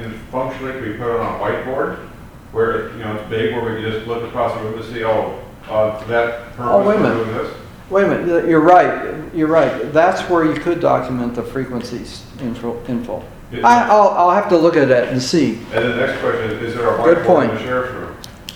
and functionally can be put on a whiteboard where, it's big, where we can just look across the room to see, for that purpose, wait a minute. we're doing this? Wait a minute, you're right. That's where you could document the frequencies info. I'll have to look at that and see. And the next question is there a Good whiteboard point. in the sheriff's room?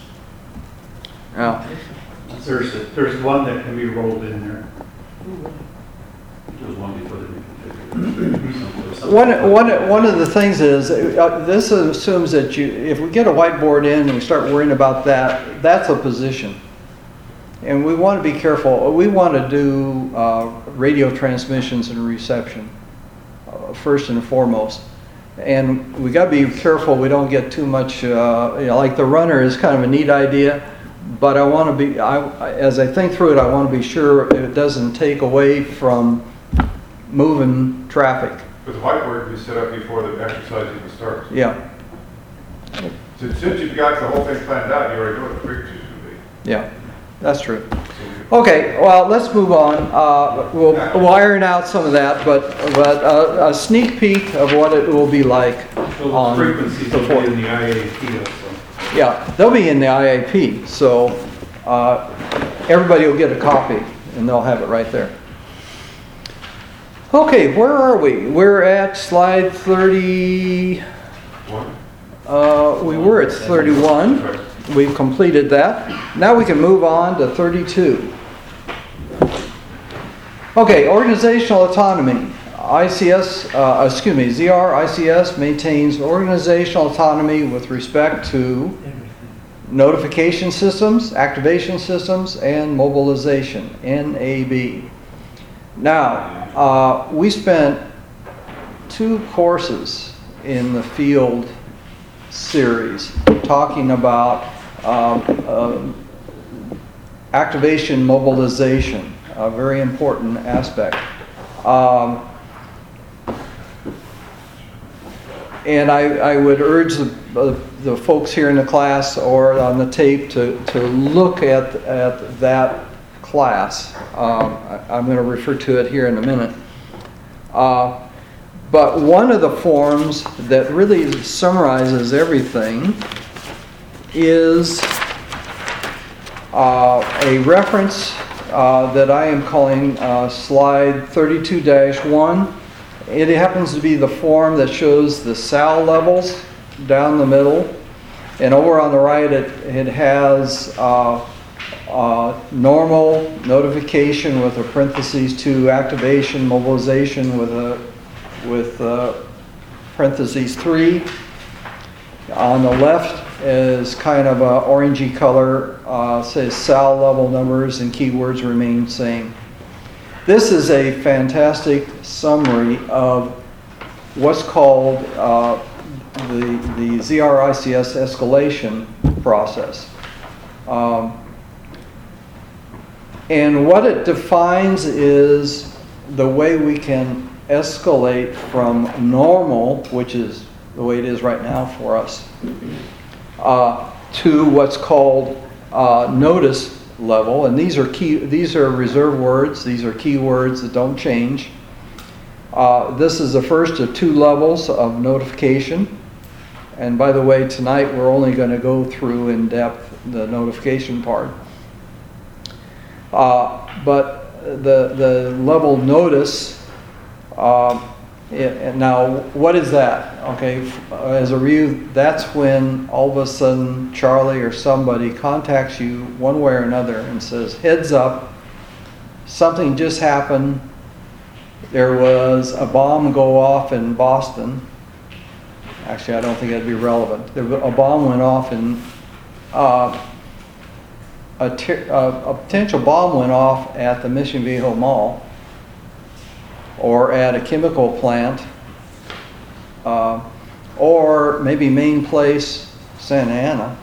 Yeah. There's one that can be rolled in there. There's one before the One of the things is, this assumes that if we get a whiteboard in and we start worrying about that, that's a position. And we want to be careful. We want to do radio transmissions and reception first and foremost. And we got to be careful we don't get too much, like the runner is kind of a neat idea, but I want to be, as I think through it, I want to be sure it doesn't take away from moving traffic. But the whiteboard can be set up before the exercise even starts. Yeah, Since you've got the whole thing planned out, you already know what the frequencies will be. yeah, that's true. Okay, well, let's move on. We'll iron out some of that, but a sneak peek of what it will be like So on the frequencies the will fourth. be in the IAP also. Yeah, they'll be in the IAP, so everybody will get a copy and they'll have it right there. Okay, where are we? We're at slide 30. One? We were at 31. Right. We've completed that. Now we can move on to 32. Okay, organizational autonomy. ZRICS maintains organizational autonomy with respect to notification systems, activation systems, and mobilization, NAB. Now, we spent 2 courses in the field series talking about activation mobilization, a very important aspect. And I would urge the folks here in the class or on the tape to look at that class. I'm going to refer to it here in a minute. But one of the forms that really summarizes everything is a reference that I am calling slide 32-1. It happens to be the form that shows the SAL levels down the middle. And over on the right it has normal notification with a parentheses 2, activation mobilization with parentheses 3. On the left is kind of a orangey color, says SAL level numbers and keywords remain same. This is a fantastic summary of what's called the ZRICS escalation process. And what it defines is the way we can escalate from normal, which is the way it is right now for us, to what's called notice level. And these are reserve words. These are keywords that don't change. This is the first of 2 levels of notification. And by the way, tonight we're only going to go through in depth the notification part. But the level notice, now what is that? Okay, as a review, that's when all of a sudden Charlie or somebody contacts you one way or another and says, heads up, something just happened. There was a bomb go off in Boston. Actually, I don't think that'd be relevant. A bomb went off in a potential bomb went off at the Mission Viejo Mall or at a chemical plant or maybe Main Place, Santa Ana.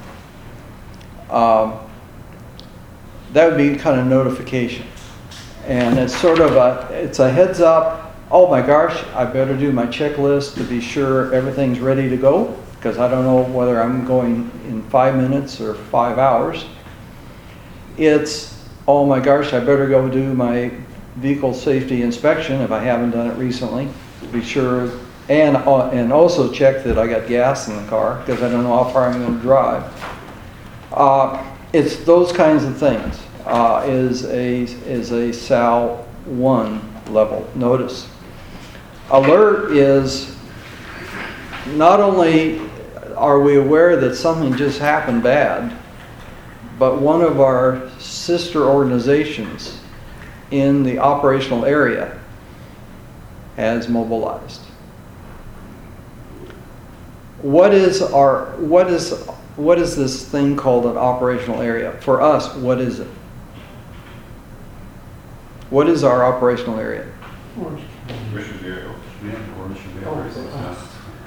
That would be kind of notification. And it's sort of it's a heads up, oh my gosh, I better do my checklist to be sure everything's ready to go, because I don't know whether I'm going in 5 minutes or 5 hours. It's, oh my gosh, I better go do my vehicle safety inspection if I haven't done it recently, to be sure and also check that I got gas in the car, because I don't know how far I'm gonna drive. It's those kinds of things, is a SAL 1 level notice. Alert is, not only are we aware that something just happened bad, but one of our sister organizations in the operational area has mobilized. What is this thing called an operational area? For us, what is it? What is our operational area? Mission vehicle. Yeah, or it should be very successful.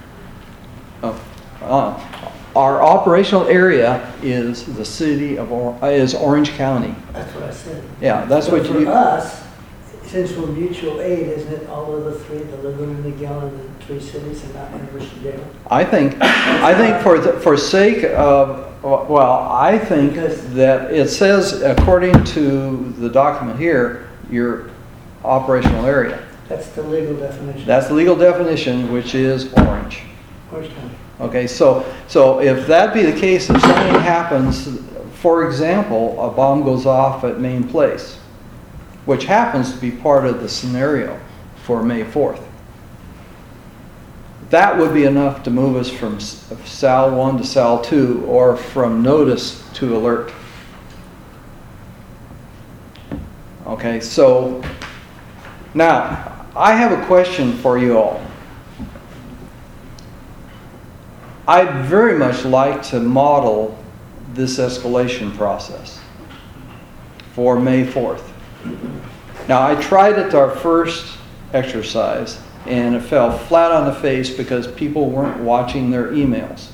Our operational area is the city of is Orange County. That's what I said. Yeah, that's So what for you. us, since we're mutual aid, isn't it all of the three, the Lagoon, Miguel, and the three cities, and not Universidad? I think for sake of, well, I think Because- that it says, according to the document here, your operational area. That's the legal definition. That's the legal definition, which is orange. Orange County. Okay, so if that be the case, if something happens, for example, a bomb goes off at Main Place, which happens to be part of the scenario for May 4th. That would be enough to move us from SAL 1 to SAL 2, or from notice to alert. Okay, so now I have a question for you all. I'd very much like to model this escalation process for May 4th. Now, I tried it our first exercise, and it fell flat on the face because people weren't watching their emails.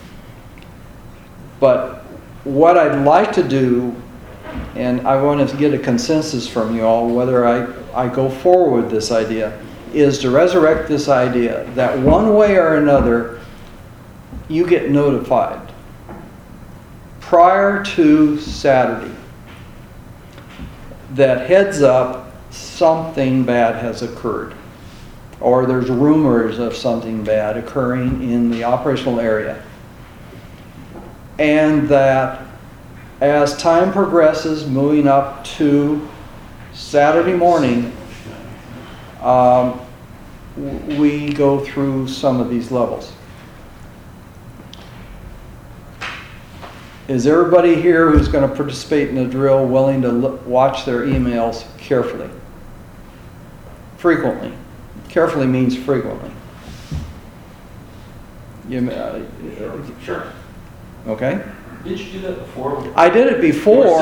But what I'd like to do, and I want to get a consensus from you all whether I go forward with this idea, is to resurrect this idea that one way or another, you get notified prior to Saturday that heads up, something bad has occurred, or there's rumors of something bad occurring in the operational area. And that as time progresses, moving up to Saturday morning, we go through some of these levels. Is everybody here who's going to participate in the drill willing to watch their emails carefully? Frequently. Carefully means frequently. Sure. Okay? Did you do that before? I did it before.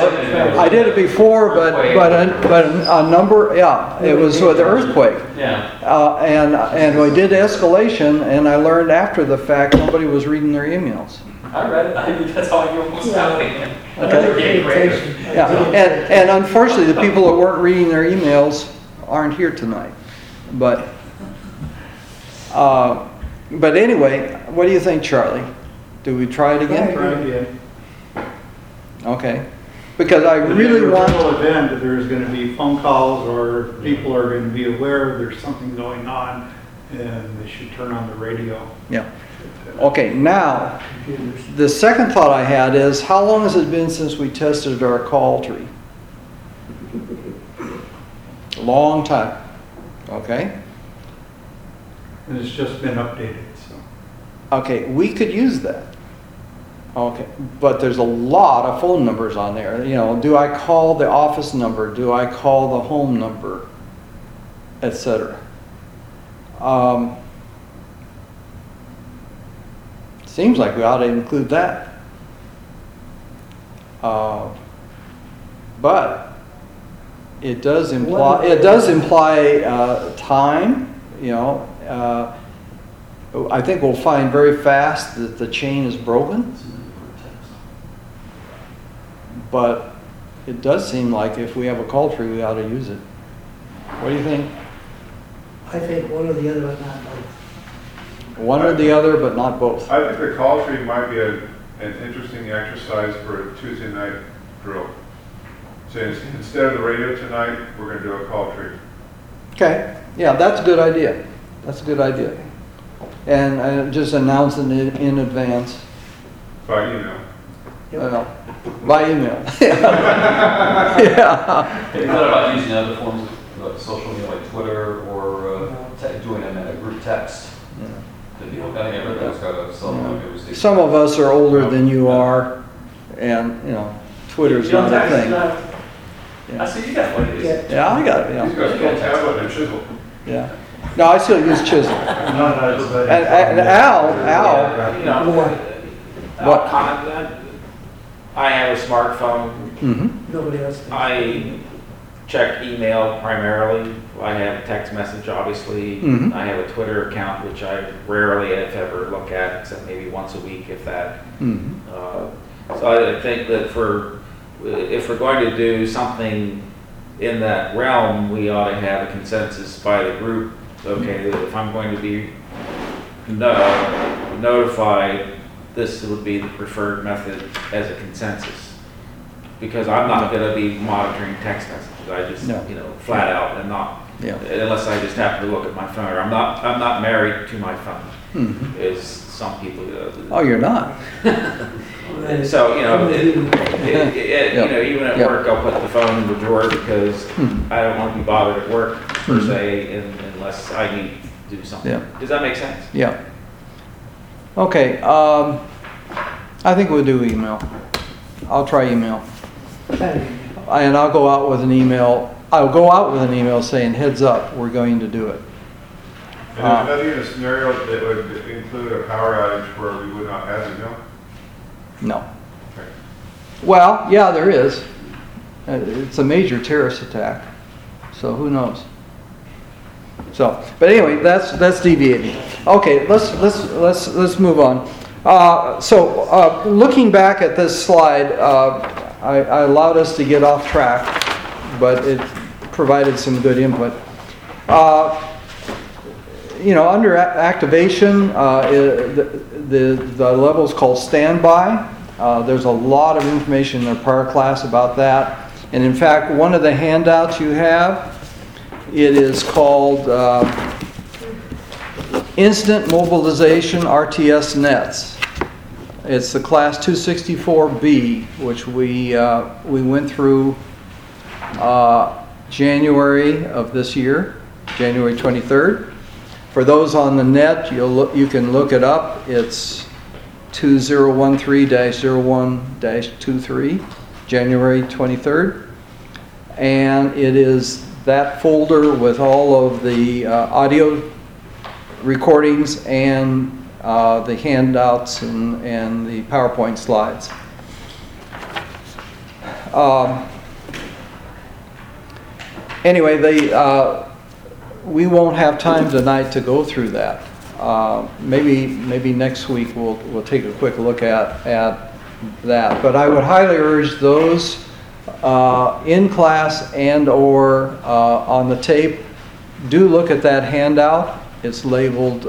But a number. Yeah, it was with the earthquake. Yeah. And we did escalation, and I learned after the fact nobody was reading their emails. I read it. I mean, that's how I knew it was happening. Okay. Yeah, and unfortunately, the people that weren't reading their emails aren't here tonight. But anyway, what do you think, Charlie? Do we try it again? Try again. Okay. Because I If really there's a want. real event, there's going to be phone calls, or people are going to be aware there's something going on, and they should turn on the radio. Yeah. Okay, now, the second thought I had is, how long has it been since we tested our call tree? Long time. Okay? And it's just been updated, so. Okay, we could use that. Okay, but there's a lot of phone numbers on there. You know, do I call the office number? Do I call the home number? Etc. Seems like we ought to include that. But it does imply time. You know, I think we'll find very fast that the chain is broken. But it does seem like if we have a call tree, we ought to use it. What do you think? I think one or the other, but not both. One or the other, but not both. I think the call tree might be an interesting exercise for a Tuesday night drill. So instead of the radio tonight, we're going to do a call tree. Okay, yeah, that's a good idea. That's a good idea. and just announce it in advance. By email. Well, by email. Yeah. Have you thought about using other forms of social media like Twitter or doing them in a group text? I think everybody's got a cell phone. It was the- Some of us are older than you are, and, you know, Twitter's You don't not a text, thing. no. I Yeah. see you got one of these. Yeah. Yeah, I got it, He's yeah, got a full tablet and chisel. yeah. No, I still use Chisel. Not everybody. And Al, You know, What? I have a smartphone. Nobody else does. I check email primarily. I have text message, obviously. Mhm. I have a Twitter account, which I rarely, if ever, look at, except maybe once a week, if that. Mhm. So I think that if we're going to do something in that realm, we ought to have a consensus by the group. Okay, that if I'm going to be notified, this would be the preferred method as a consensus. Because I'm not going to be monitoring text messages. I just, No. flat out and not, Yeah. unless I just happen to look at my phone. Or I'm not married to my phone, Mhm. as some people. Oh, you're not? And so, even at Yeah. work, I'll put the phone in the drawer because Hmm. I don't want to be bothered at work per Mhm. se, unless I need to do something. Yeah. Does that make sense? Yeah. Okay, I think we'll do email. I'll try email. And I'll go out with an email. I'll go out with an email saying, heads up, we're going to do it. And there's nothing in a scenario that would include a power outage where we would not have email? No. Okay. Well, yeah, there is. It's a major terrorist attack, so who knows? So, but anyway, that's deviating. Okay, let's move on. Looking back at this slide, I allowed us to get off track, but it provided some good input. Under activation, the level is called standby. There's a lot of information in the prior class about that. And in fact, one of the handouts you have, it is called Instant Mobilization RTS Nets. It's the class 264B, which we went through January of this year, January 23rd. For those on the net, you can look it up. It's 2013-01-23, January 23rd. And it is that folder with all of the audio recordings and the handouts and the PowerPoint slides. Anyway, we won't have time tonight to go through that. Maybe next week we'll take a quick look at that. But I would highly urge those in class and or on the tape, do look at that handout. It's labeled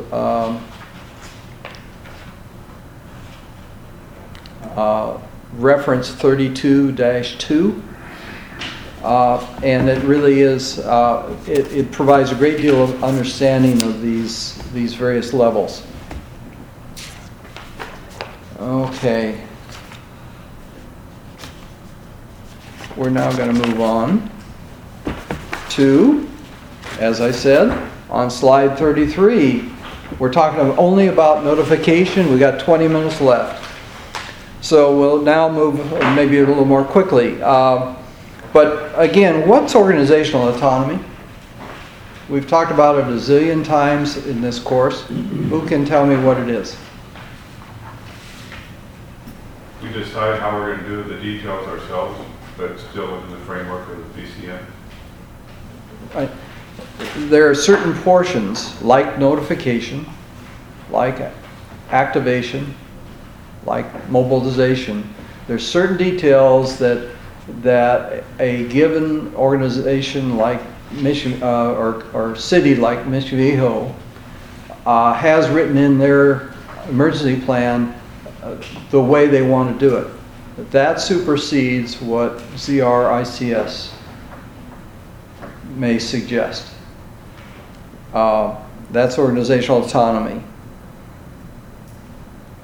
reference 32-2. And it really is, it provides a great deal of understanding of these various levels. Okay. We're now going to move on to, as I said, on slide 33, we're talking only about notification. We got 20 minutes left. So we'll now move maybe a little more quickly. But again, what's organizational autonomy? We've talked about it a zillion times in this course. Who can tell me what it is? We decide how we're going to do the details ourselves, but still within the framework of the VCM. Right. There are certain portions, like notification, like activation, like mobilization. There's certain details that a given organization like Mission or city like Mission Viejo has written in their emergency plan the way they want to do it. That supersedes what ZRICS may suggest. That's organizational autonomy.